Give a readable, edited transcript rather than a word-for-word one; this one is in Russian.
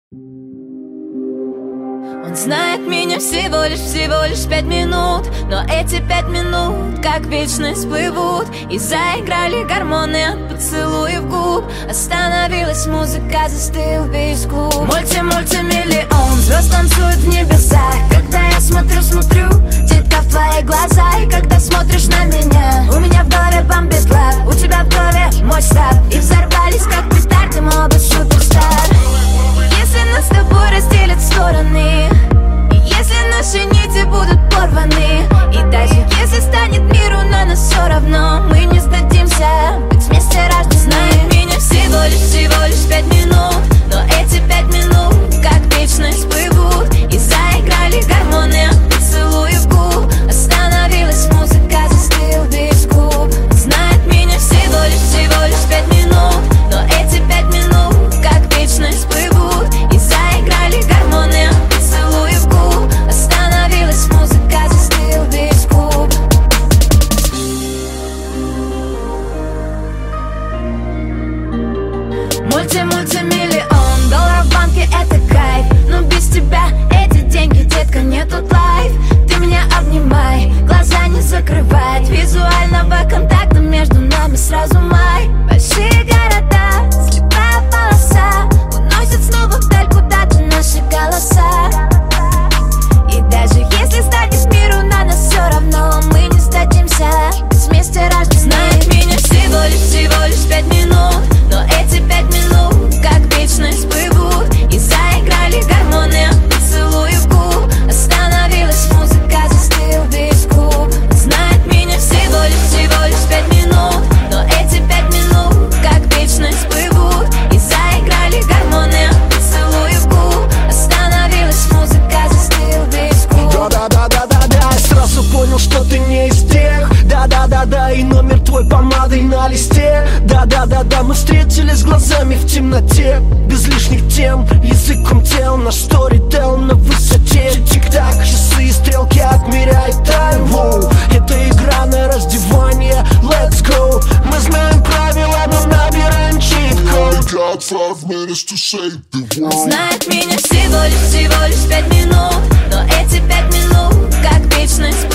Он знает меня всего лишь 5 минут, но эти 5 минут как вечность плывут. И заиграли гормоны от поцелуев губ. Остановилась музыка, застыл весь клуб. Мультимиллион звезд танцуют в небесах. Когда я смотрю, детка, в твои глаза. И когда смотришь на меня, у меня в голове бомбит лав. У тебя в голове мой став. И взорвались как петарды, мы оба суперстар. Если нас с тобой разделят стороны, и если наши нити будут порваны, и даже если станет миру на нас все равно, мы не сдадимся, быть вместе рождены. Знает меня всего лишь 5 минут, но эти 5 минут как вечность плывут. И заиграли гормоны от поцелуев губ. Остановилась музыка, застыл весь клуб. Знает меня всего лишь 5 минут, но эти 5 минут как вечность плывут. И заиграли гормоны от поцелуев губ. Остановилась музыка, застыл весь клуб. Мультимиллион долларов в банке — это кайф. Но без тебя эти деньги, детка, не тот лайф. Ты меня обнимай, глаза не закрывай. От визуального контакта между нами сразу май. Большие города, слепая полоса, уносят снова вдаль куда-то наши голоса. И даже если станет миру на нас все равно, мы не сдадимся, ведь вместе рождены. Знает меня всего лишь 5 минут, но эти 5 минут как вечность плывут. И заиграли гормоны от поцелуев губ. Остановилась музыка, застыл весь клуб. Знает меня всего лишь 5 минут, но эти 5 минут как вечность плывут. И заиграли гормоны от поцелуев губ. Остановилась музыка, застыл весь клуб. Да-да-да-да-да, я сразу понял, что ты не из тех. Да-да-да-да, и номер твой помадой на листе. Да-да-да-да, мы встретились глазами в темноте, без лишних тем, языком тел. Наш сторител на высоте. Тик-так, часы и стрелки отмеряют тайм. Воу, это игра на раздевание, let's go. Мы знаем правила, но набираем чит-код. Знает меня всего лишь 5 минут, но эти 5 минут как вечность